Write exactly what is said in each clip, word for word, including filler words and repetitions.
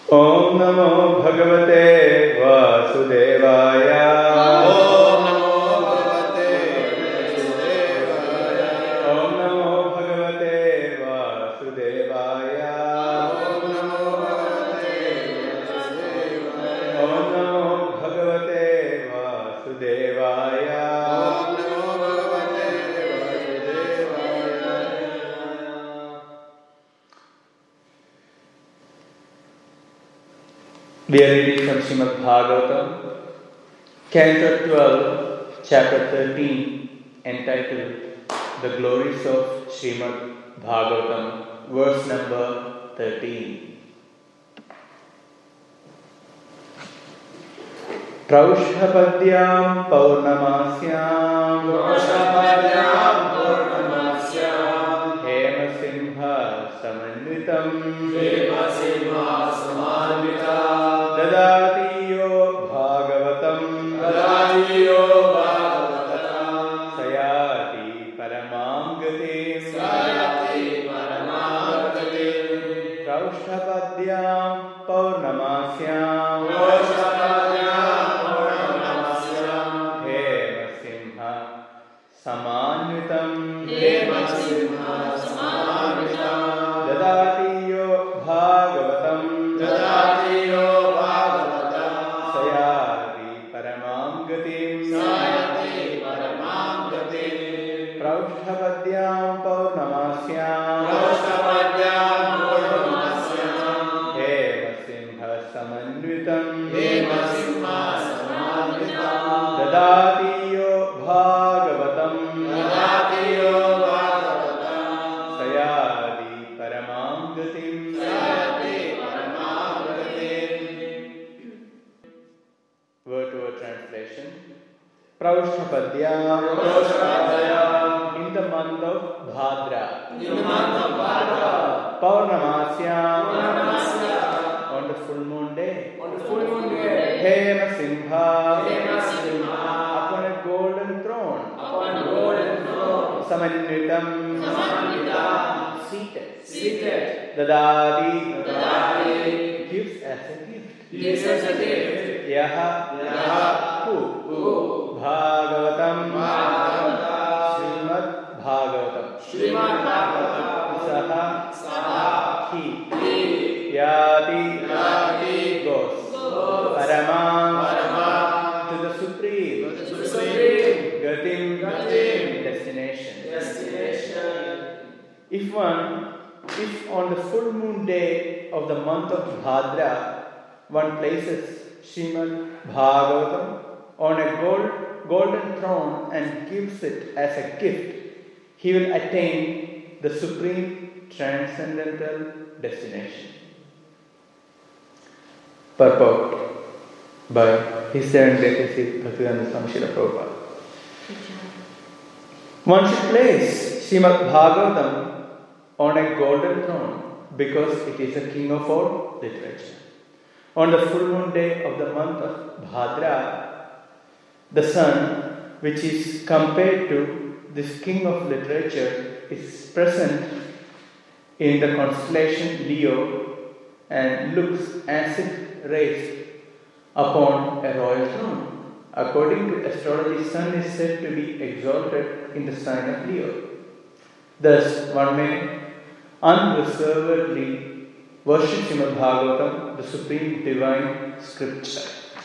Om Namo Bhagavate Vasudevaya. Om Namo Bhagavate Vasudevaya. Om Namo Bhagavate Vasudevaya. Om Namo Bhagavate Vasudevaya. Om Namo Bhagavate Vasudevaya. Om Namo Bhagavate Vasudevaya. We are reading from Srimad Bhagavatam, Canto twelve, Chapter thirteen, entitled The Glories of Srimad Bhagavatam, verse number thirteen. Praushpadyam Paurnamasyam Praushpadyam Paurnamasyam Hemasimha Samanvitam Hemasimha Samanvitam Dadati yo Bhagavatam Dadati yo Bhagavatam Sayati Paramam Gatim Sayati Paramam Gatim Praushpadyam Paurnamasyam Praushpadyam Paurnamasyam Hemasimha Samanvitam Hemasimha Samanvitam Dadati yo Bhagavatam Dadati yo Bhagavatam Sayati Paramam Gatim Sayati Paramam Gatim Praushpadyam Paurnamasyam Praushpadyam Paurnamasyam Hemasimha Samanvitam Hemasimha Samanvitam Dadati yo Bhagavatam Dadati yo Bhagavatam Sayati Paramam Gatim Sayati Paramam Gatim. Word to word translation. Praushpadyam Praushpadyam in the month of Bhadra. in the month of Bhadra Paurnamasyam Paurnamasyam on the full moon day. on the full moon day Hemasimha Hemasimha upon a golden throne. upon a golden throne Samanvitam Samanvitam seated. seated Dadati Dadati gives as a gift. gives us a gift Yaha Yaha who who Bhagavatam Bhagavatam Srimad Bhagavatam Srimad Bhagavatam Saha Saha He He Yati Yati goes goes Paramam Paramam to the supreme to the supreme Gatim Gatim destination. destination. If one, if on the full moon day of the month of Bhadra, one places Srimad Bhagavatam on a gold, golden throne and gives it as a gift, he will attain the supreme transcendental destination. Purport by His Serendipity Bhaktivedanta Swami Srila Prabhupada. One should place Srimad Bhagavatam on a golden throne because it is the king of all literature. On the full moon day of the month of Bhadra, the sun, which is compared to this king of literature, is present in the constellation Leo and looks as if raised upon a royal throne. According to astrology, sun is said to be exalted in the sign of Leo. Thus, one may unreservedly worship Srimad Bhagavatam, the supreme divine scripture.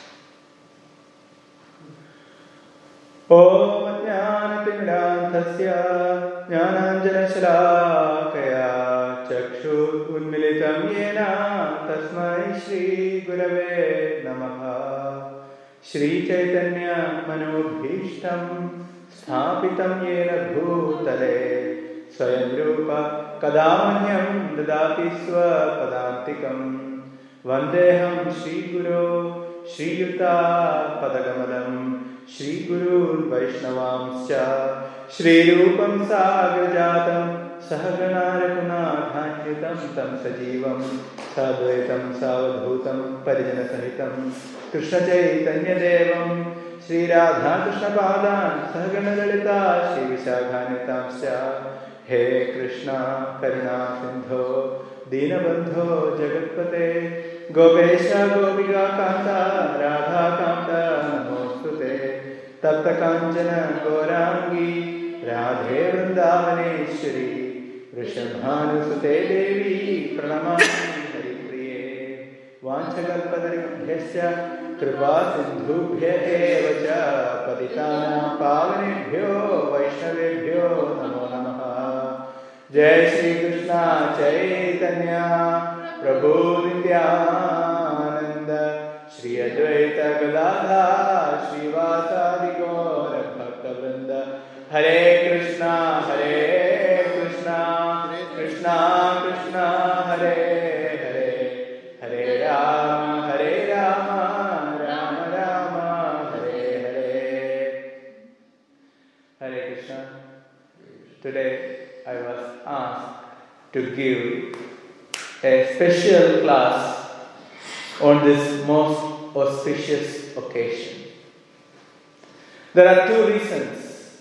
Om Jnanatimidantasya Jnananjanashalakaya Chakshur Unmilitam Yena Tasmai Shri Gurave Namaha Shri Chaitanya Manobhishtam Sthapitam Yena Bhutale Swayam Rupa Kadamanyam Dadati Swa Padantikam Vandeham Shri Guru Shri Yuta Padagamalam Shri Guru Vaishnavamscha Shri Rupam Sagrajatam Sahagana Raghunathanyitam Tam Sajivam Sadvaitam Savadhutam Parijana Sahitam Krishna Chaitanya Devam Shri Radha Krishna Padan Sahagana Lalita Shri Vishakhanyatamscha He Krishna Karuna Sindho Dinabandho Jagatpate Gopesha Gopika Kanta Radha Kanta Namostute Tapta Kanchana Gaurangi Radhe Vrindavaneshwari Vrishabhanusute Devi Pranamami Haripriye Vanchakalpataribhyasya Kripa Sindhubhya eva cha Patitanam Pavanebhyo Vaishnavebhyo Namo Namaha. Jai Shri Krishna Chaitanya Prabhu Nityananda Shri Advaita Gadadhar Shri Vasadi Gaura Bhakta Vrinda. Hare Krishna Hare Krishna Krishna Krishna Hare Hare Hare Rama Hare Rama Rama Rama Hare Hare. Hare Krishna. Today I was asked to give a special class on this most auspicious occasion. There are two reasons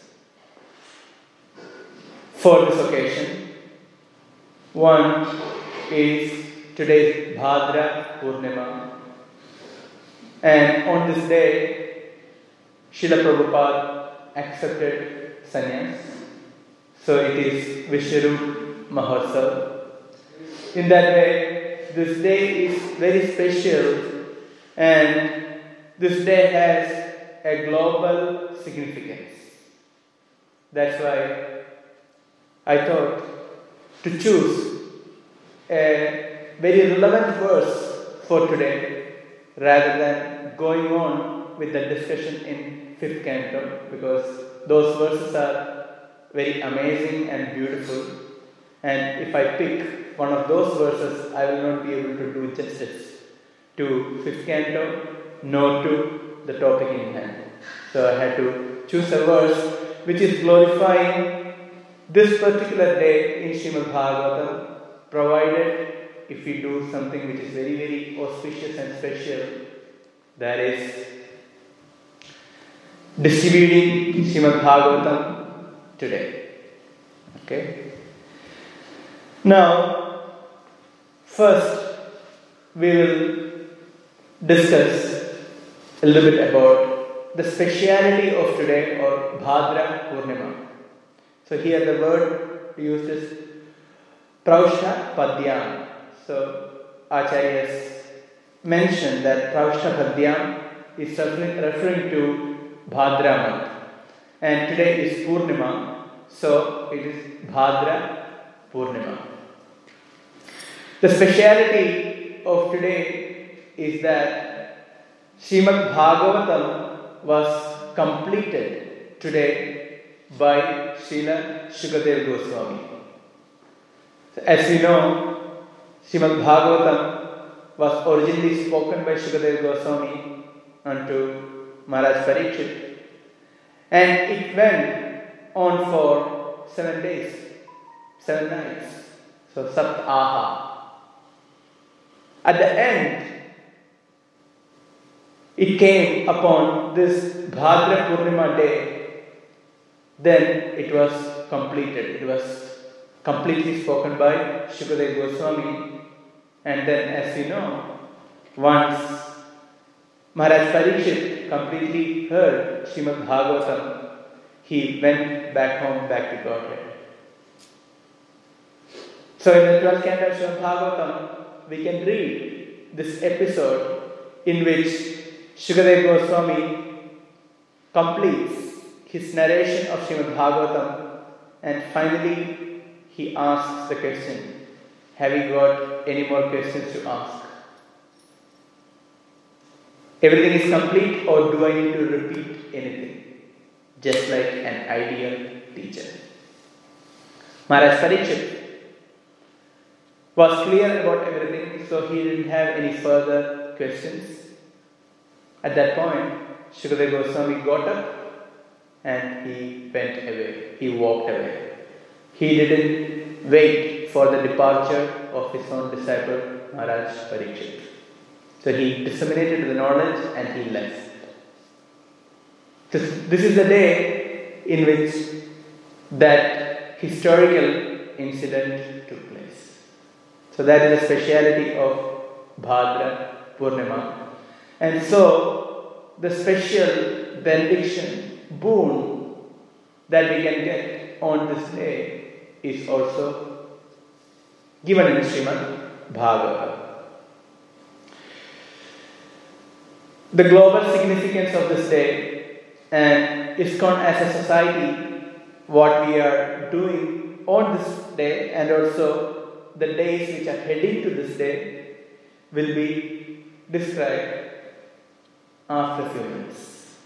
for this occasion. One is today's Bhadra Purnima, and on this day Srila Prabhupada accepted sannyas. So it is Vishwarup Mahotsav. In that way, this day is very special, and this day has a global significance. That's why I thought to choose a very relevant verse for today rather than going on with the discussion in fifth canto, because those verses are very amazing and beautiful, and if I pick one of those verses, I will not be able to do justice to fifth canto nor to the topic in hand. So I had to choose a verse which is glorifying this particular day in Srimad Bhagavatam, provided if we do something which is very very auspicious and special, that is distributing Srimad Bhagavatam today. Okay. Now, first we will discuss a little bit about the speciality of today, or Bhadra Purnima. So here the word used is Praushtha Padyam. So Acharyas mentioned that Praushtha Padyam is referring to Bhadra month. And today is Purnima, so it is Bhadra Purnima. The speciality of today is that Srimad Bhagavatam was completed today by Srila Shukadeva Goswami. So as we know, Srimad Bhagavatam was originally spoken by Shukadeva Goswami unto Maharaj Parikshit. And it went on for seven days, seven nights. So Saptaha. At the end, it came upon this Bhadra Purnima day. Then it was completed. It was completely spoken by Shukadeva Goswami. And then, as you know, once Maharaj Parikshit completely heard Srimad Bhagavatam, he went back home, back to Godhead. So in the twelfth canto of Srimad Bhagavatam, we can read this episode in which Shukadeva Goswami completes his narration of Srimad Bhagavatam, and finally he asks the question, have you got any more questions to ask? Everything is complete, or do I need to repeat anything? Just like an ideal teacher. Maharaj Parikshit was clear about everything, so he didn't have any further questions. At that point, Shukadeva Goswami got up and he went away. He walked away. He didn't wait for the departure of his own disciple, Maharaj Parikshit. So he disseminated the knowledge and he left. So this is the day in which that historical incident took place. So that is the speciality of Bhadra Purnima. And so, the special benediction, boon that we can get on this day is also given in Srimad Bhagavatam. The global significance of this day and ISKCON as a society, what we are doing on this day and also the days which are heading to this day will be described after a few minutes.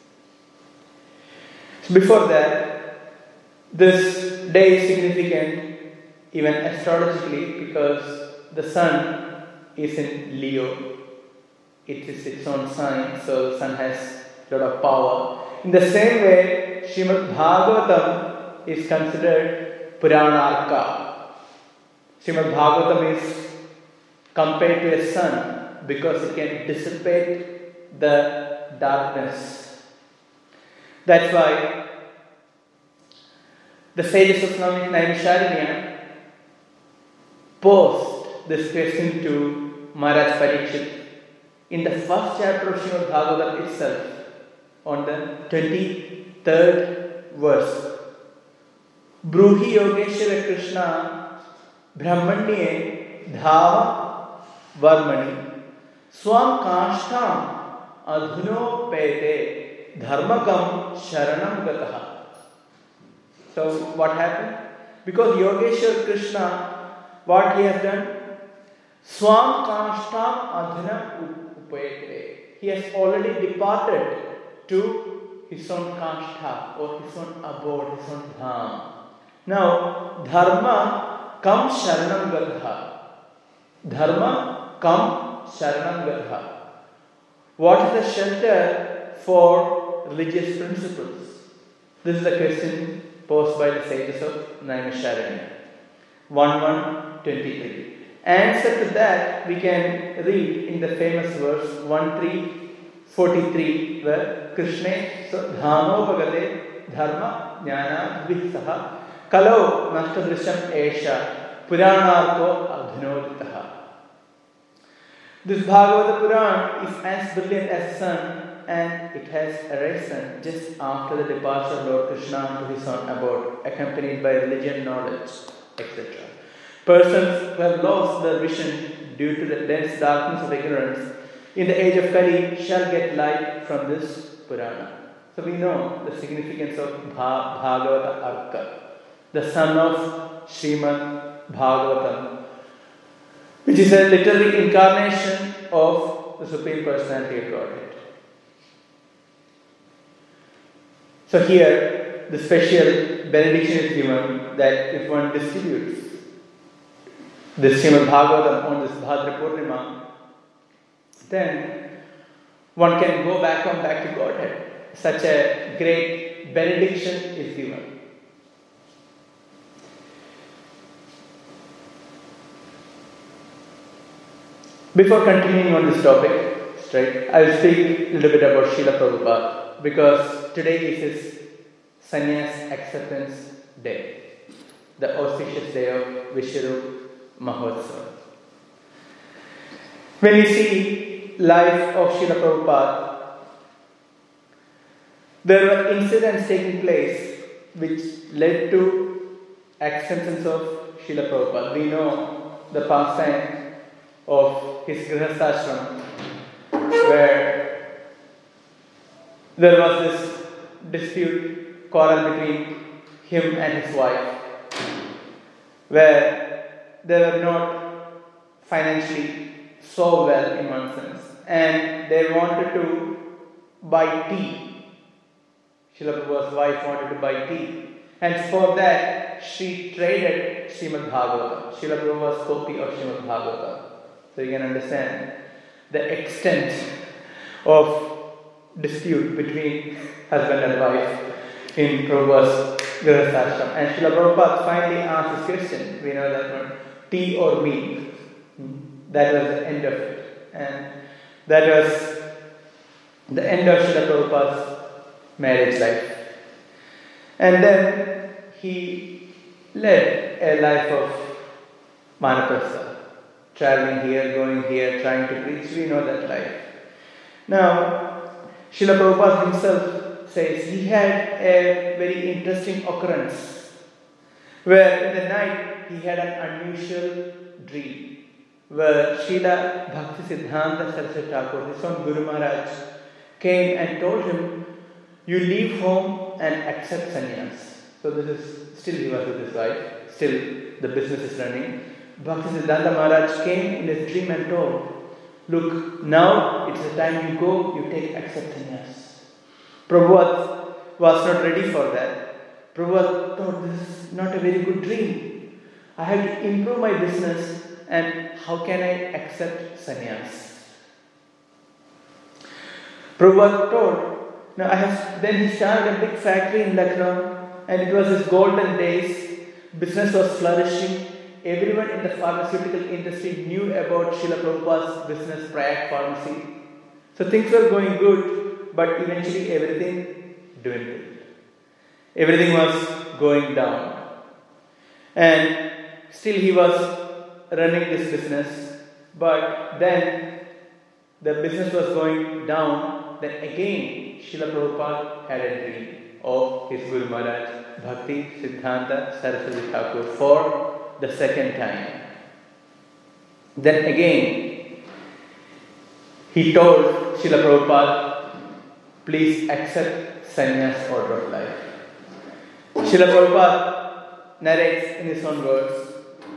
So before that, this day is significant even astrologically because the sun is in Leo. It is its own sign, so the sun has a lot of power. In the same way, Srimad Bhagavatam is considered Puranarka. Srimad Bhagavatam is compared to a sun because it can dissipate the darkness. That's why the sages of Naimisharanya posed this question to Maharaj Parikshit in the first chapter of Srimad Bhagavatam itself, on the twenty-third verse. Bruhi Yogeshwara Krishna Brahmanye Dhava Varmani Swam Kashtam Adhuno Pete Dharmakam Sharanam Gataha. So what happened? Because Yogeshwara Krishna, what he has done? Swam Kashtam Adhuna Upayate. He has already departed to his own Kashtha or his own abode, his own dham. Now, Dharma Kam Sharanam Gadha. Dharma Kam Sharanam Gadha. What is the shelter for religious principles? This is the question posed by the sages of Naimisharanya. one one twenty-three. Answer to that we can read in the famous verse one three forty-three where Krishna so dhamopagate dharma jnana dvisaha kalau nashtadrisham esha puranarko adhinoditaha. This Bhagavata Puran is as brilliant as the sun and it has arisen just after the departure of Lord Krishna to his own abode, accompanied by religion, knowledge, et cetera. Persons who have lost their vision due to the dense darkness of ignorance in the age of Kali shall get light from this Purana. So we know the significance of Bha- Bhagavata Arka, the son of Srimad Bhagavatam, which is a literary incarnation of the Supreme Personality of Godhead. So here, the special benediction is given that if one distributes this Srimad Bhagavatam on this Bhadra Purnima, then one can go back on back to Godhead. Such a great benediction is given. Before continuing on this topic, straight, I will speak a little bit about Srila Prabhupada because today is his sannyas acceptance day, the auspicious day of Vishwarup Mahotsav. When we see life of Srila Prabhupada, there were incidents taking place which led to acceptance of Srila Prabhupada. We know the pastime of his Grihasthashram, where there was this dispute, quarrel between him and his wife, where they were not financially so well in one sense, and they wanted to buy tea. Srila Prabhupada's wife wanted to buy tea, and for that she traded Srimad Bhagavatam, Srila Prabhupada's copy of Srimad Bhagavatam. So you can understand the extent of dispute between husband and wife in Prabhupada's Grihasthashram. And Srila Prabhupada finally asked this question. We know that one, tea or me. That was the end of it. And that was the end of Srila Prabhupada's marriage life. And then he led a life of Vanaprastha, traveling here, going here, trying to preach. We know that life. Now, Srila Prabhupada himself says he had a very interesting occurrence where in the night he had an unusual dream where Srila Bhaktisiddhanta Saraswati Thakur, his own Guru Maharaj, came and told him, you leave home and accept sannyas. So this is, still he was with his wife, still the business is running. Bhaktisiddhanta Maharaj came in his dream and told, look, now it's the time you go, you take accept sannyas. Prabhupada was not ready for that. Prabhupada thought this is not a very good dream. I have to improve my business and how can I accept sannyas? Prabhupada told, now I have, then he started a big factory in Lucknow and it was his golden days. Business was flourishing. Everyone in the pharmaceutical industry knew about Srila Prabhupada's business, Prayag Pharmacy. So things were going good, but eventually everything dwindled. Everything was going down. And still he was running this business, but then the business was going down. Then again, Srila Prabhupada had a dream of his Guru Maharaj, Bhakti Siddhanta Saraswati Thakur, for the second time. Then again, he told Srila Prabhupada, please accept sannyas order of life. Srila Prabhupada narrates in his own words,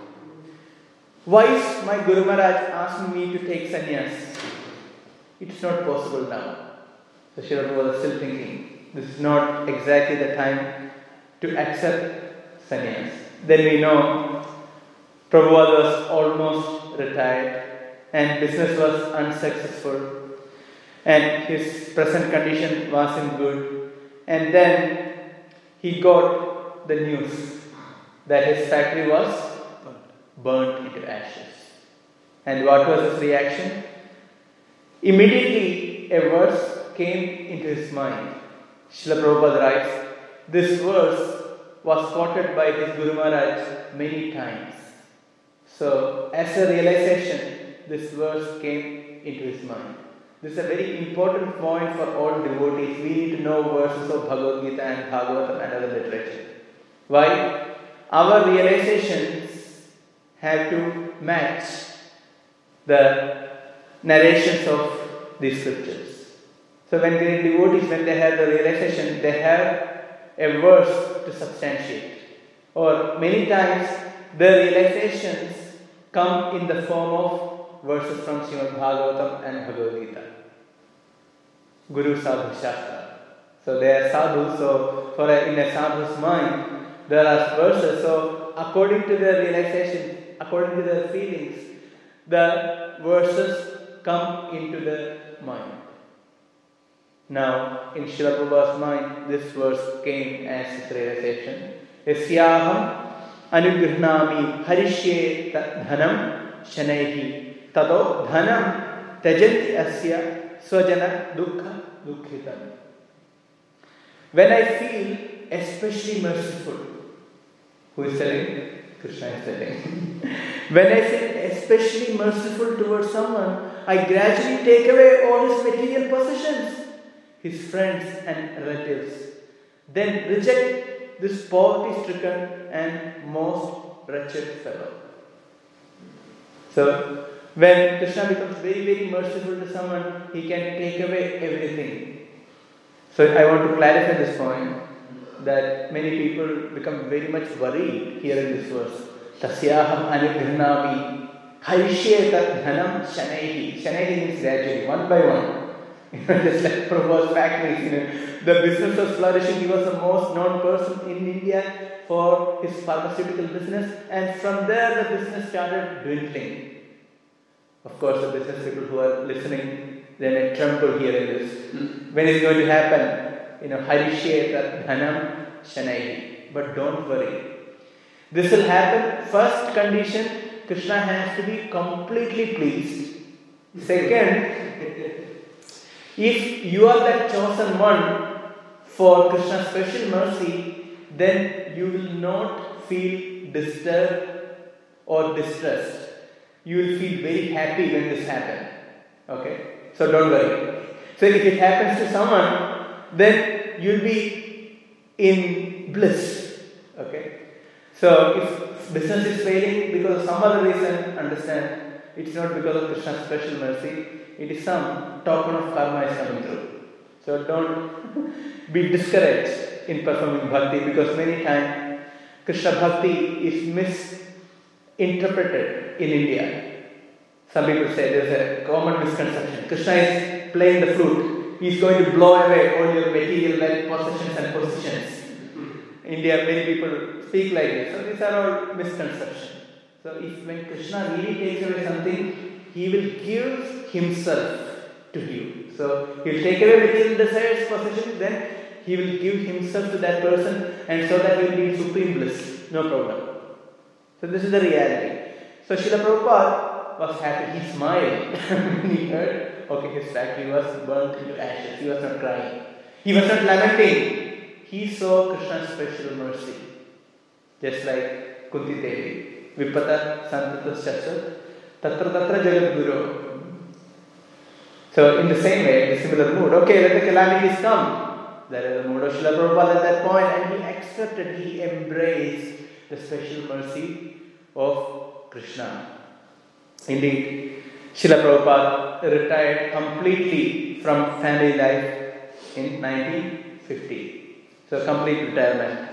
why is my Guru Maharaj asking me to take sannyas? It's not possible now. So Srila Prabhupada is still thinking, this is not exactly the time to accept sannyas. Then we know Prabhupada was almost retired and business was unsuccessful and his present condition wasn't good. And then he got the news that his factory was burnt into ashes. And what was his reaction? Immediately a verse came into his mind. Srila Prabhupada writes, this verse was quoted by his Guru Maharaj many times. So as a realization, this verse came into his mind. This is a very important point for all devotees. We need to know verses of Bhagavad Gita and Bhagavatam and other literature. Why? Our realizations have to match the narrations of these scriptures. So when great devotees, when they have the realization, they have a verse to substantiate. Or many times the realizations come in the form of verses from Srimad Bhagavatam and Bhagavad Gita. Guru Sadhu Shastra. So they are sadhus, so for a, in a sadhu's mind, there are verses. So according to their realization, according to their feelings, the verses come into the mind. Now, in Srila Prabhupada's mind, this verse came as his realization. Yasyaham anugrihnami harishye dhanam shanaihi tado dhanam tajanti asya swajana dukkha dukkhitam. When I feel especially merciful, who is telling? Krishna is telling. When I feel especially merciful towards someone, I gradually take away all his material possessions, his friends and relatives, then reject this poverty-stricken and most wretched fellow. So, when Krishna becomes very, very merciful to someone, he can take away everything. So, I want to clarify this point, that many people become very much worried hearing this verse. Tasyaham anugrihnami harishye tat dhanam shanaihi. Shanaihi means gradually, one by one. You know, just like Prabhupada's factories, you know, the business was flourishing. He was the most known person in India for his pharmaceutical business, and from there the business started dwindling. Of course, the business people who are listening, they may tremble hearing this. Mm. When is it going to happen? You know, harishye tat dhanam shanaihi. But don't worry. This will happen. First condition, Krishna has to be completely pleased. Second, if you are the chosen one for Krishna's special mercy, then you will not feel disturbed or distressed. you will feel very happy when this happens. Okay? So don't worry. So if it happens to someone, then you'll be in bliss. Okay? So if business is failing because of some other reason, understand, it's not because of Krishna's special mercy, it is some token of karma is coming through. So don't be discouraged in performing bhakti, because many times Krishna bhakti is misinterpreted in India. Some people say there's a common misconception. Krishna is playing the flute. He is going to blow away all your material wealth, possessions and positions. India, many people speak like this. So these are all misconceptions. So if when Krishna really takes away something, he will give himself to you. So he will take away material desires, possessions, then he will give himself to that person, and so that he will be in supreme bliss. No problem. So this is the reality. So Srila Prabhupada was happy. He smiled when he heard, okay, his factory was burnt into ashes. He was not crying. He was not lamenting. He saw Krishna's special mercy. Just like Kunti Devi. Vipata Santatas Chasat Tatra Tatra Jagat Guru. So in the same way, in a similar mood, okay, let the calamities come. That is the mood of Srila Prabhupada at that point, and he accepted, he embraced the special mercy of Krishna. Indeed, Srila Prabhupada retired completely from family life in nineteen fifty. So complete retirement.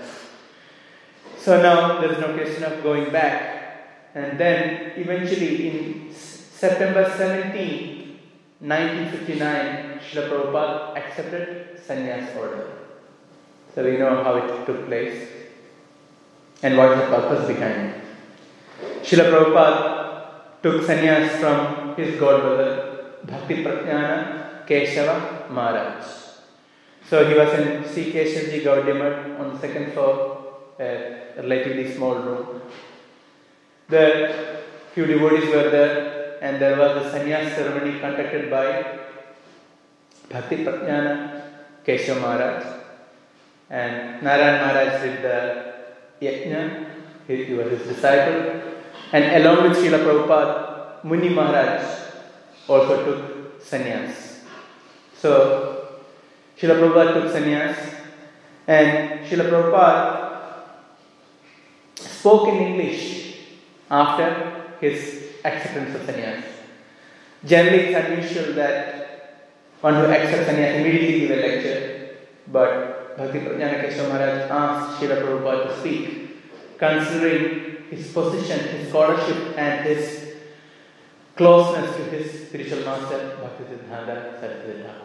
So now there is no question of going back. And then eventually in September seventeenth, nineteen fifty-nine, Srila Prabhupada accepted sannyas order. So we know how it took place and what is the purpose behind it. Srila Prabhupada took sannyas from his godbrother Bhakti Pratyana Keshava Maharaj. So he was in Sri Keshavji Gaudiya Math on the second floor, a relatively small room. The few devotees were there, and there was the sannyas ceremony conducted by Bhakti Pratyana Keshava Maharaj, and Narayan Maharaj did the yajna. He, he was his disciple, and along with Srila Prabhupada, Muni Maharaj also took sannyas. So Srila Prabhupada took sannyas, and Srila Prabhupada spoke in English after his acceptance of sannyas. Generally, it's unusual that one who accepts sannyas immediately give a lecture, but Bhakti Pratyana Keshava Maharaj asked Srila Prabhupada to speak, considering his position, his scholarship, and his closeness to his spiritual master, Bhaktisiddhanta Saraswati Thakur.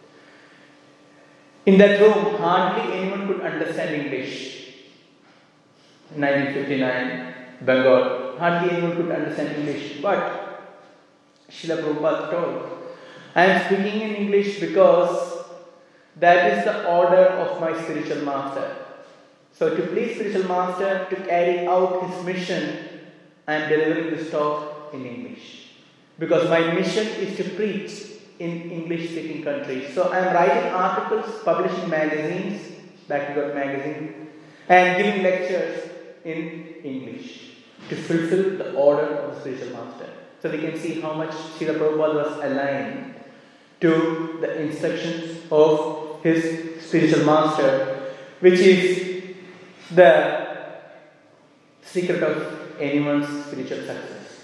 In that room, hardly anyone could understand English. nineteen fifty-nine, Bengal, hardly anyone could understand English. But Srila Prabhupada told, I am speaking in English because that is the order of my spiritual master. So to please spiritual master, to carry out his mission, I am delivering this talk in English. Because my mission is to preach in English-speaking countries. So I am writing articles, publishing magazines, Bhakti-God magazine, and giving lectures in English to fulfill the order of the spiritual master. So we can see how much Srila Prabhupada was aligned to the instructions of his spiritual master, which is the secret of anyone's spiritual success.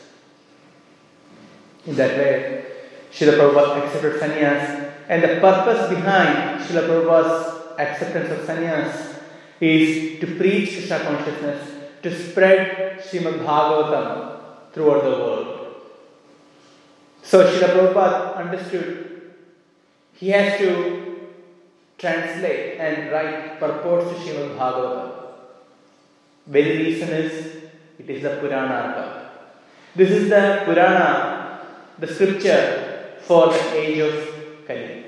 In that way, Srila Prabhupada accepted sannyas, and the purpose behind Srila Prabhupada's acceptance of sannyas is to preach Krishna consciousness, to spread Srimad Bhagavatam throughout the world. So Srila Prabhupada understood he has to translate and write purports to Srimad Bhagavatam. Very reason is, it is the Puranartha. This is the Purana, the scripture for the age of Kali.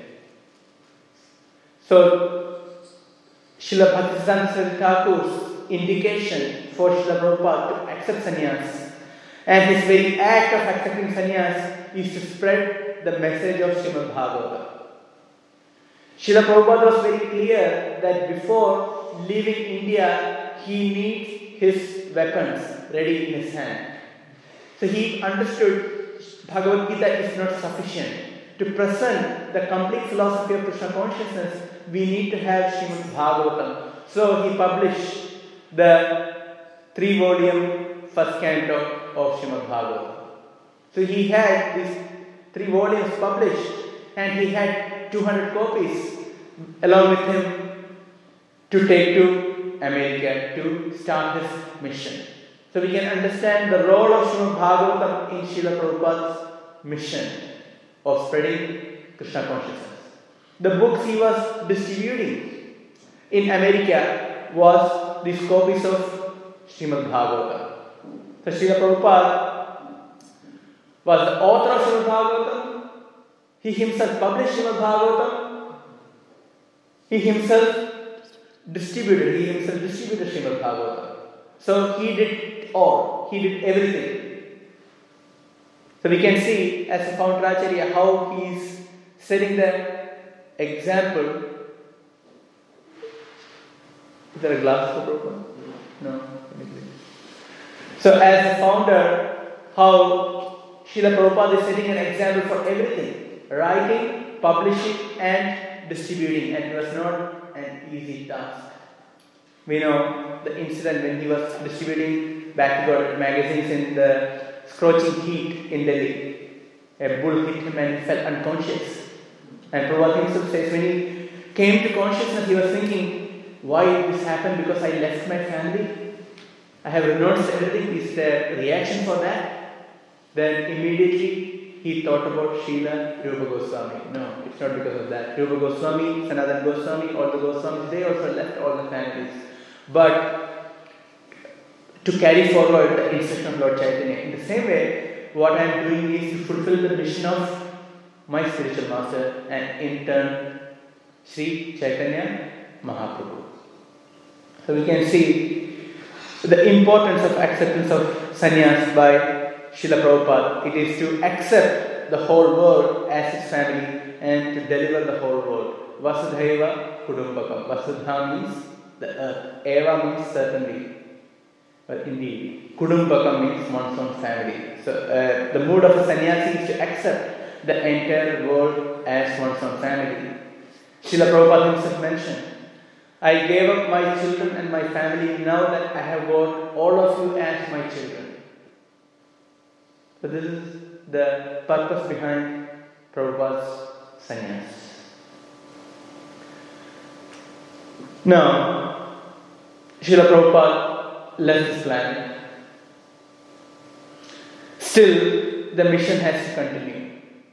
So, Srila Bhaktisiddhanta Saraswati Thakur's indication for Srila Prabhupada to accept sannyas, and his very act of accepting sannyas is to spread the message of Srimad Bhagavatam. Srila Prabhupada was very clear that before leaving India, he needs his weapons ready in his hand. So he understood Bhagavad Gita is not sufficient. To present the complete philosophy of Krishna consciousness, we need to have Srimad Bhagavatam. So he published the three-volume first canto of Srimad Bhagavatam. So he had these three volumes published, and he had two hundred copies along with him to take to America to start his mission. So we can understand the role of Srimad Bhagavatam in Srila Prabhupada's mission of spreading Krishna consciousness. The books he was distributing in America was these copies of Srimad Bhagavatam. So Srila Prabhupada was the author of Srimad Bhagavatam. He himself published Srimad Bhagavatam. He himself distributed, he himself distributed Srimad Bhagavatam. So he did all, he did everything. So we can see as a founder Acharya how he is setting the example. Is there a glass for Prabhupada? No. So as a founder, how Srila Prabhupada is setting an example for everything. Writing, publishing and distributing. And it was not an easy task. We know the incident when he was distributing backward magazines in the scorching heat in Delhi. A bull hit him and he fell unconscious. And Prabhupada himself says when he came to consciousness, he was thinking, why this happened? Because I left my family. I have renounced everything. Is there a reaction for that? Then immediately he thought about Srila Rupa Goswami. No, it's not because of that. Rupa Goswami, Sanatana Goswami, all the Goswamis, they also left all the families. But to carry forward the instruction of Lord Chaitanya. In the same way, what I am doing is to fulfill the mission of my spiritual master and in turn Sri Chaitanya Mahaprabhu. So we can see the importance of acceptance of sannyas by Srila Prabhupada. It is to accept the whole world as his family and to deliver the whole world. Vasudhaiva Kudumbakam. Vasudha means the earth. Eva means certainly. But indeed, Kudumbakam means one's own family. So uh, the mood of a sannyasi is to accept the entire world as one's own family. Srila Prabhupada himself mentioned, I gave up my children and my family now that I have got all of you as my children. So this is the purpose behind Prabhupada's sannyas. Now, Srila Prabhupada left this planet. Still, the mission has to continue.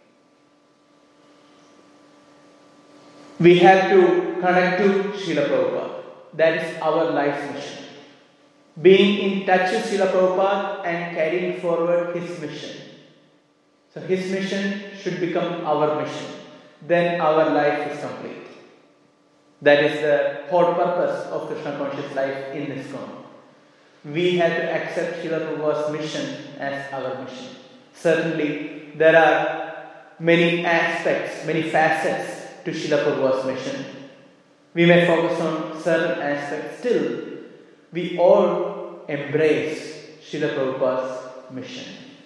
We have to connect to Srila Prabhupada. That is our life's mission. Being in touch with Srila Prabhupada and carrying forward his mission. So his mission should become our mission. Then our life is complete. That is the whole purpose of Krishna conscious life in ISKCON. We have to accept Srila Prabhupada's mission as our mission. Certainly, there are many aspects, many facets to Srila Prabhupada's mission. We may focus on certain aspects. Still, we all embrace Srila Prabhupada's mission.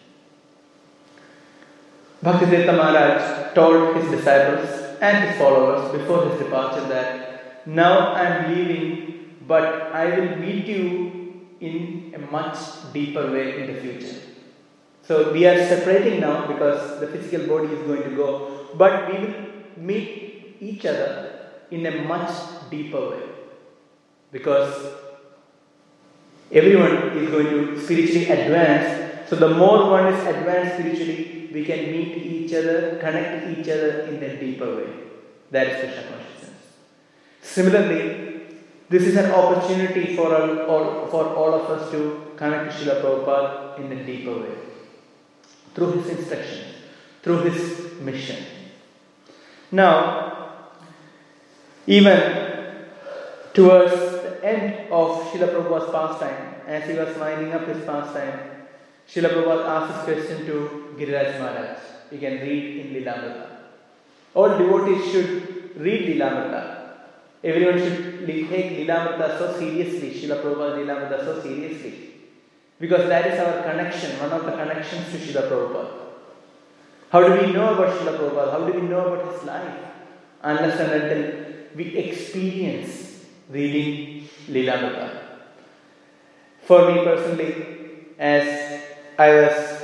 Bhaktivedanta Maharaj told his disciples and his followers before his departure that now I am leaving, but I will meet you in a much deeper way in the future. So we are separating now because the physical body is going to go, but we will meet each other in a much deeper way. Because everyone is going to spiritually advance. So the more one is advanced spiritually, we can meet each other, connect each other in a deeper way. That is Krishna consciousness. Similarly, this is an opportunity for all, all, for all of us to connect to Srila Prabhupada in a deeper way. Through his instructions, through his mission. Now, even towards the end of Srila Prabhupada's pastime, as he was winding up his pastime, Srila Prabhupada asked this question to Giriraj Maharaj. You can read in Lilamrita. All devotees should read Lilamrita. Everyone should take Lilamrita so seriously, Srila Prabhupada Lilamrita so seriously. Because that is our connection, one of the connections to Srila Prabhupada. How do we know about Srila Prabhupada? How do we know about his life? Unless and until we experience reading Lilamrita. For me personally, as I was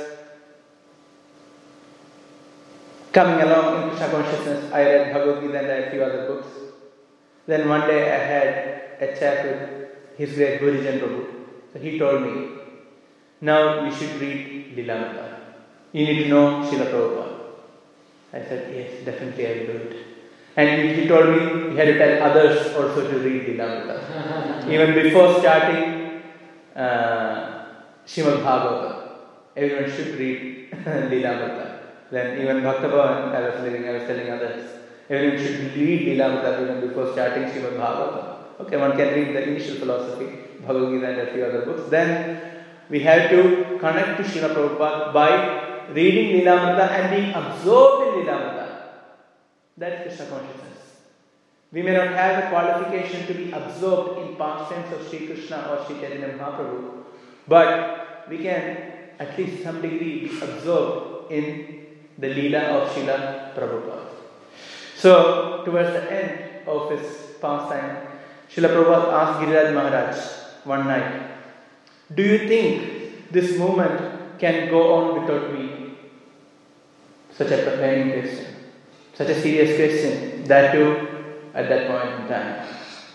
coming along in Krishna consciousness, I read Bhagavad Gita and a few other books. Then one day I had a chat with His Great Gurujan Prabhu. So he told me, now you should read Lilamrita. You need to know Srila Prabhupada. I said, yes, definitely I will do it. And he told me he had to tell others also to read Lilamrita. Even before starting uh, Srimad Bhagavatam, everyone should read Lilamrita. Then even Bhakta Bhavan, I was living, I was telling others, everyone should read Lilamrita even before starting Srimad Bhagavatam. Okay, one can read the initial philosophy, Bhagavad Gita and a few other books. Then we have to connect to Srila Prabhupada by reading Lilamrita and being absorbed in Lilamrita. That is Krishna consciousness. We may not have the qualification to be absorbed in pastimes of Sri Krishna or Sri Chaitanya Mahaprabhu, but we can at least some degree be absorbed in the Leela of Srila Prabhupada. So, towards the end of his pastime, Srila Prabhupada asked Giriraj Maharaj one night, do you think this movement can go on without me? Such a profound question. Such a serious question. That too at that point in time.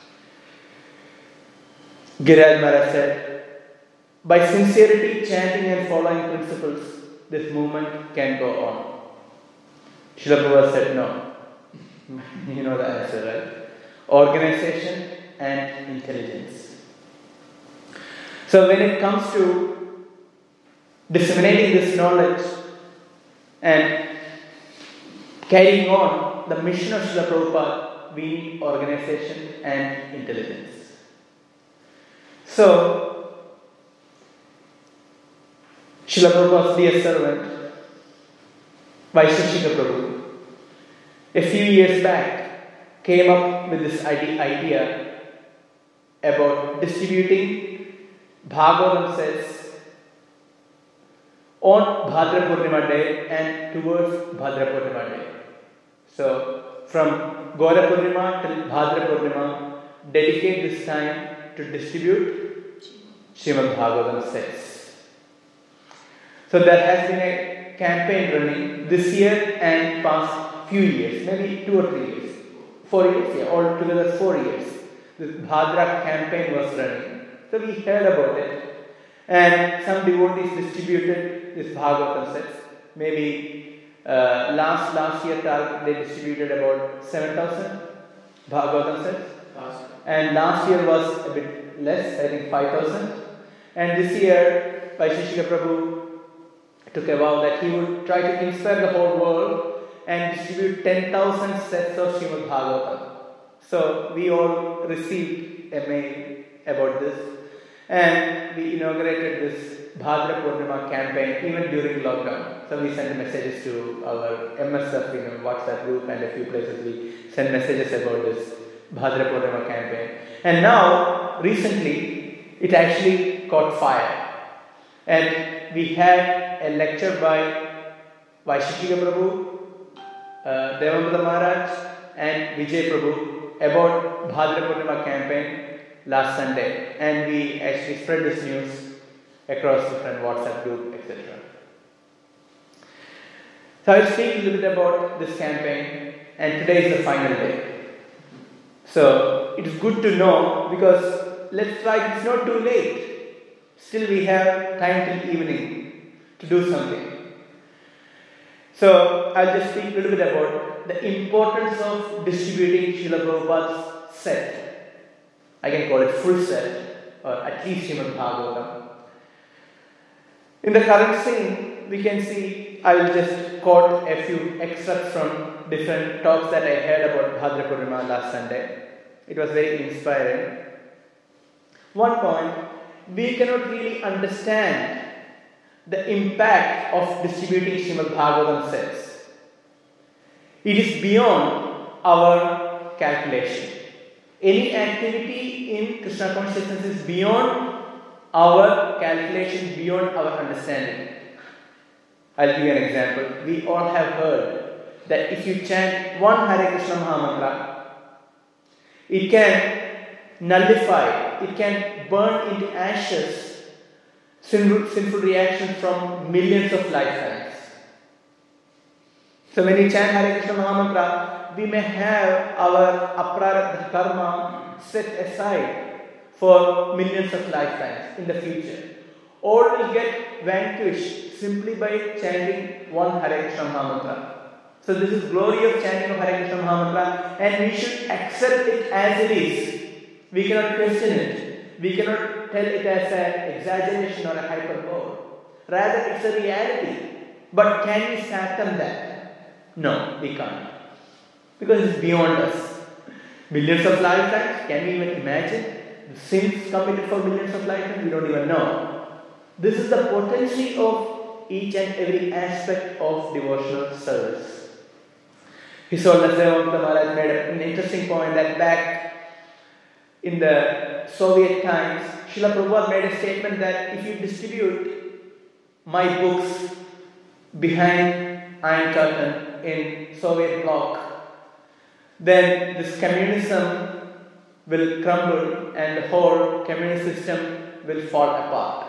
Giriraj Maharaj said, by sincerity, chanting and following principles, this movement can go on. Srila Prabhupada said no. You know the answer, right? Organization and intelligence. So when it comes to disseminating this knowledge and carrying on the mission of Srila Prabhupada, we need organization and intelligence. So, Srila Prabhupada's dear servant, Vaisheshika Prabhu, a few years back came up with this idea about distributing Bhagavatam sets on Bhadra Purnima Day and towards Bhadra Purnima Day. So, from Gaura Purnima till Bhadra Purnima, dedicate this time to distribute Srimad Bhagavatam sets. So, there has been a campaign running this year and past few years, maybe two or three years. Four years, yeah, altogether four years. This Bhadra campaign was running. So we heard about it. And some devotees distributed this Bhagavatam sets. Maybe uh, last last year they distributed about seven thousand Bhagavatam sets. And last year was a bit less, I think five thousand. And this year, Vaisheshika Prabhu took a vow that he would try to inspire the whole world and distribute ten thousand sets of Srimad Bhagavatam. So we all received a mail about this and we inaugurated this Bhadra Purnima campaign even during lockdown. So we sent messages to our M S F, you know, WhatsApp group and a few places we sent messages about this Bhadra Purnima campaign. And now, recently, it actually caught fire. And we had a lecture by Vaisheshika Prabhu, Uh, Devamrita Maharaj and Vijay Prabhu about Bhadra Purnima campaign last Sunday, and we actually spread this news across different WhatsApp group, et cetera. So I'll speak a little bit about this campaign, and today is the final day. So it is good to know because let's try. It's not too late. Still, we have time till evening to do something. So, I'll just speak a little bit about the importance of distributing Srila Prabhupada's set. I can call it full set, or at least Srimad Bhagavatam. In the current scene, we can see, I will just quote a few extracts from different talks that I heard about Bhadra Purnima last Sunday. It was very inspiring. One point, we cannot really understand the impact of distributing Srimad Bhagavatam sets. It is beyond our calculation. Any activity in Krishna consciousness is beyond our calculation beyond our understanding. I'll give you an example. We all have heard that if you chant one Hare Krishna Mahamantra, it can nullify, it can burn into ashes sinful, sinful reactions from millions of lifetimes. So when we chant Hare Krishna Mahamantra, we may have our aprarabdha karma set aside for millions of lifetimes in the future. All will get vanquished simply by chanting one Hare Krishna Mahamantra. So this is glory of chanting of Hare Krishna Mahamantra, and we should accept it as it is. We cannot question it. We cannot tell it as an exaggeration or a hyperbole. Rather, it's a reality. But can we fathom that? No, we can't. Because it's beyond us. Millions of lifetimes, can we even imagine? The sins committed for millions of lifetimes, we don't even know. This is the potency of each and every aspect of devotional service. His Holiness Devamrita Maharaj made an interesting point that back in the Soviet times, Srila Prabhupada made a statement that if you distribute my books behind Iron Curtain in Soviet bloc, then this communism will crumble and the whole communist system will fall apart.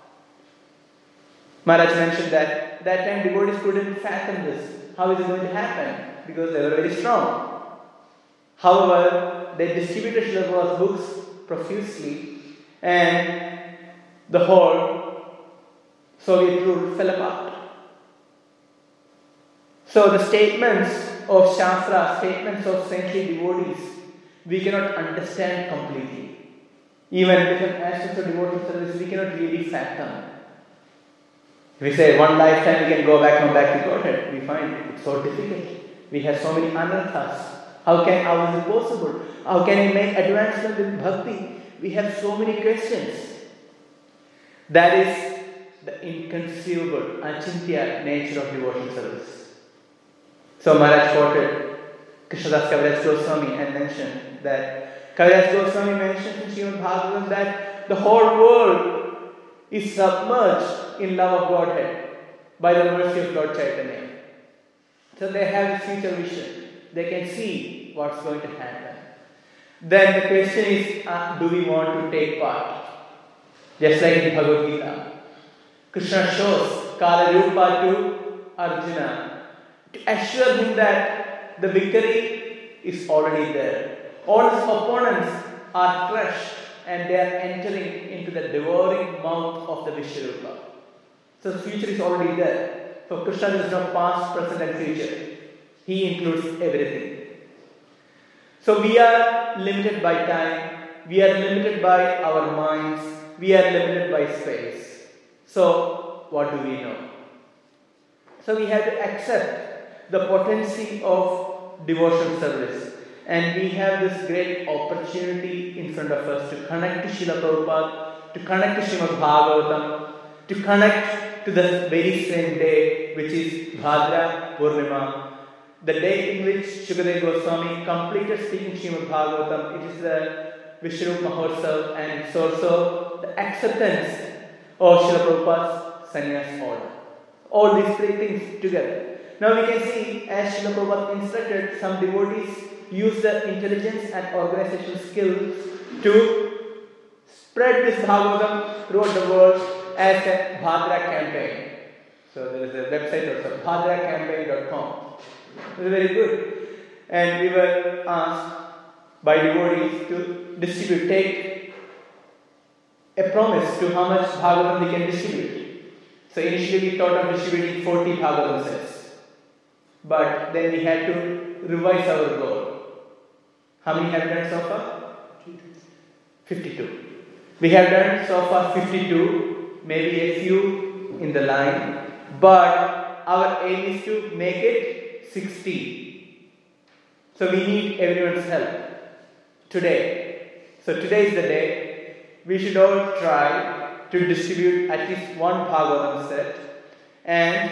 Maharaj mentioned that that time devotees couldn't fathom this. How is it going to happen? Because they were very strong. However, they distributed Srila Prabhupada's books profusely and the whole Soviet rule fell apart. So the statements of Shastra, statements of saintly devotees, we cannot understand completely. Even different aspects of devotional service, we cannot really fathom. If we say one lifetime we can go back and back to Godhead, we find it so difficult. We have so many anarthas. How can, how is it possible? How can we make advancement in bhakti? We have so many questions. That is the inconceivable, achintya nature of devotional service. So Maharaj quoted Krishnadas Kaviraj Goswami and mentioned that Kaviraj Goswami mentioned in Srimad Bhagavatam that the whole world is submerged in love of Godhead by the mercy of Lord Chaitanya. So they have this future vision. They can see what's going to happen. Then the question is, uh, do we want to take part? Just like in Bhagavad Gita, Krishna shows Kala Rupa to Arjuna to assure him that the victory is already there. All his opponents are crushed and they are entering into the devouring mouth of the Vishwarupa. So the future is already there. For Krishna there is no past, present and future. He includes everything. So we are limited by time, we are limited by our minds, we are limited by space. So what do we know? So we have to accept the potency of devotional service. And we have this great opportunity in front of us to connect to Srila Prabhupada, to connect to Srimad Bhagavatam, to connect to the very same day, which is Bhadra Purnima, the day in which Shukadeva Goswami completed speaking Srimad Bhagavatam. It is the Vishwarupa Mahotsav, and it's also the acceptance of Srila Prabhupada's sannyas order. All these three things together. Now we can see, as Srila Prabhupada instructed, some devotees use their intelligence and organizational skills to spread this Bhagavatam throughout the world as a Bhadra campaign. So there is a website also, bhadra campaign dot com. It was very good. And we were asked by devotees to distribute, take a promise to how much Bhagavatam we can distribute. So initially we thought of distributing forty Bhagavatam sets. But then we had to revise our goal. How many have done so far? fifty-two. We have done so far fifty-two, maybe a few in the line. But our aim is to make it sixty. So we need everyone's help today. So today is the day. We should all try to distribute at least one Bhagavatam set. And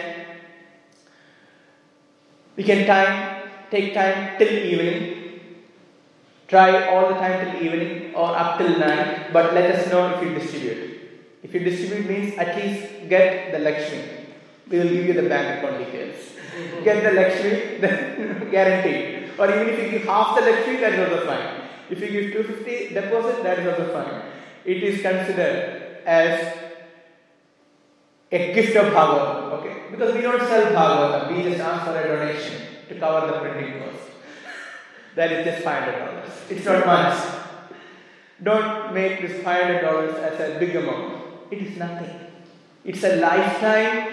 we can time, take time till evening. Try all the time till evening or up till night. But let us know if you distribute. If you distribute means at least get the Lakshmi. We will give you the bank account details. Get the Lakshmi, then guaranteed. Or even if you give half the Lakshmi, that is also fine. If you give two hundred fifty deposit, that is also fine. It is considered as a gift of Bhagavatam, okay? Because we don't sell Bhagavatam, we just ask for a donation to cover the printing cost. That is just five hundred dollars. It's not much. Don't make this five hundred dollars as a big amount. It is nothing. It's a lifetime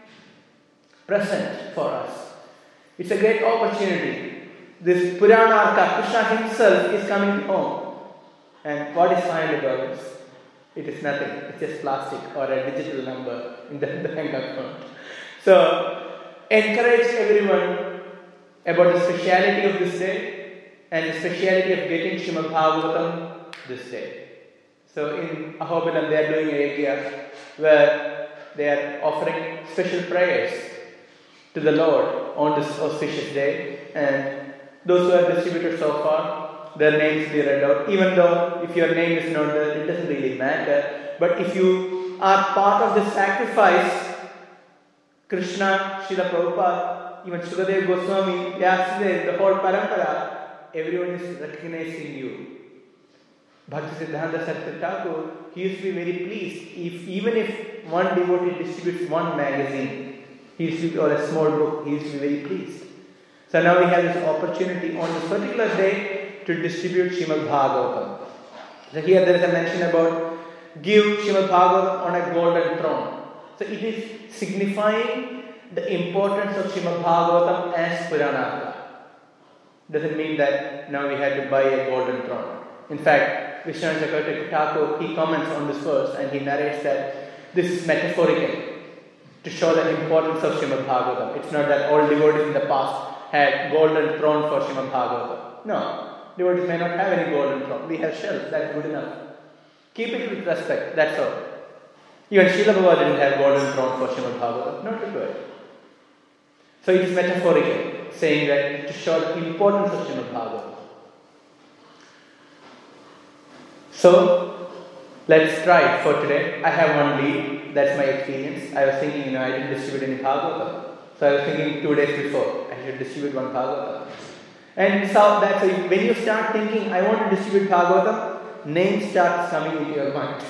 present for us. It's a great opportunity. This Purana, Krishna himself is coming home. And what is five hundred dollars? It is nothing. It's just plastic or a digital number in the bank account. So, encourage everyone about the speciality of this day and the speciality of getting Srimad Bhagavatam this day. So, in Ahobilam they are doing a yajna where they are offering special prayers to the Lord on this auspicious day, and those who have distributed so far, their names will be read out. Even though if your name is not there, it doesn't really matter. But if you are part of the sacrifice, Krishna, Srila Prabhupada, even Shukadev Goswami, Vyasadeva, the whole parampara, everyone is recognizing you. Bhaktisiddhanta Saraswati Thakur, he used to be very pleased if even if one devotee distributes one magazine, he used to be, or a small book, he used to be very pleased. So now we have this opportunity on this particular day to distribute Srimad Bhagavatam. So here there is a mention about give Srimad Bhagavatam on a golden throne. So it is signifying the importance of Srimad Bhagavatam as Purana. Doesn't mean that now we have to buy a golden throne. In fact, Vishnu Chakravarti Thakur, he comments on this verse and he narrates that this is metaphorical to show the importance of Srimad Bhagavatam. It's not that all devotees in the past had golden throne for Srimad Bhagavatam. No. Devotees may not have any golden throne. We have shells, that's good enough. Keep it with respect, that's all. Even Srila Prabhupada didn't have golden throne for Srimad Bhagavatam, not required. So it is metaphorical, saying that to show the importance of Srimad Bhagavatam. So, let's try for today. I have one lead, that's my experience. I was thinking, you know, I didn't distribute any Bhagavatam. So I was thinking two days before, I should distribute one Bhagavatam. And so that's why when you start thinking, I want to distribute Bhagavatam, name starts coming into your mind.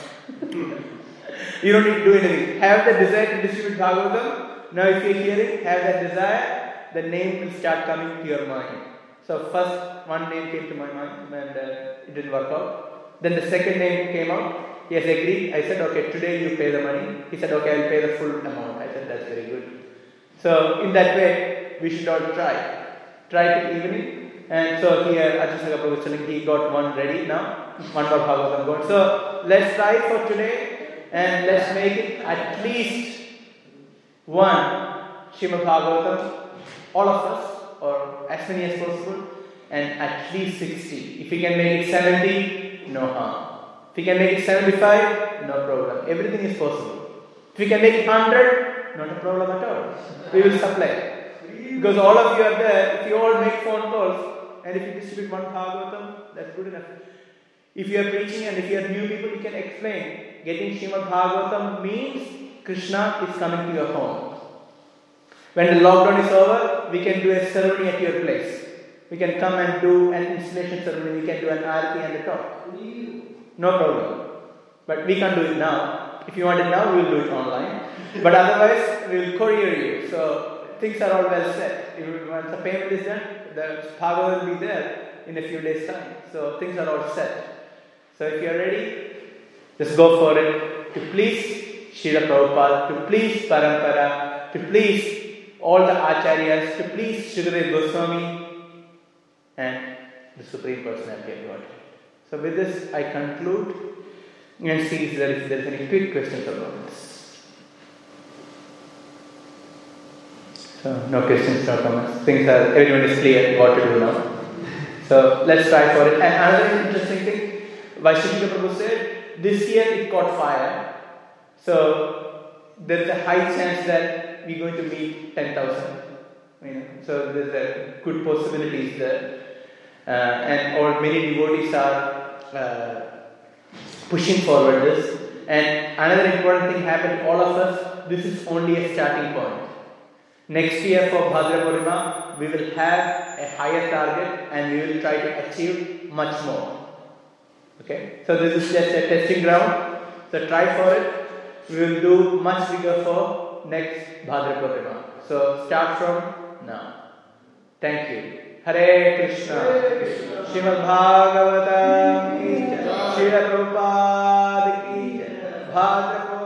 You don't need to do anything. Have the desire to distribute Bhagavatam. Now if you hear it, have that desire, the name will start coming to your mind. So first one name came to my mind and uh, it didn't work out. Then the second name came out. He has agreed. I said, okay, today you pay the money. He said, okay, I will pay the full amount. I said, that's very good. So in that way, we should all try. Try till evening. And so here, Ajahn Prabhu was telling he got one ready now. One more Bhagavatam going. So let's try for today and let's make it at least one Srimad Bhagavatam. All of us, or as many as possible, and at least sixty. If we can make it seventy, no harm. If we can make it seventy-five, no problem. Everything is possible. If we can make it one hundred, not a problem at all. We will supply. Because all of you are there, if you all make phone calls, and if you distribute one Bhagavatam, that's good enough. If you are preaching and if you are new people, you can explain. Getting Srimad Bhagavatam means Krishna is coming to your home. When the lockdown is over, we can do a ceremony at your place. We can come and do an installation ceremony, we can do an arati and a talk. No problem. But we can't do it now. If you want it now, we will do it online. But otherwise, we will courier you. So things are all well set. If once the payment is done, the power will be there in a few days' time. So things are all set. So if you are ready, just go for it. To please Srila Prabhupada, to please Parampara, to please all the Acharyas, to please Shukadev Goswami and the Supreme Personality of Godhead. So with this, I conclude and see if there is, there is any quick questions about this. So no questions, no comments. Things are, everyone is clear what to do now. So let's try for it. And another interesting thing, Vaisheshika Prabhu said, this year it caught fire. So there is a high chance that we're going to meet ten thousand. You know, so there's a good possibilities there. Uh, and all many devotees are uh, pushing forward this. And another important thing happened to all of us. This is only a starting point. Next year for Bhadra Purnima, we will have a higher target and we will try to achieve much more. Okay, so this is just a testing ground. So try for it. We will do much bigger for next Bhadra Purnima. So start from now. Thank you. Hare Krishna. Srimad Bhagavatam ki jai. Srila Prabhupada ki jai. Bhadra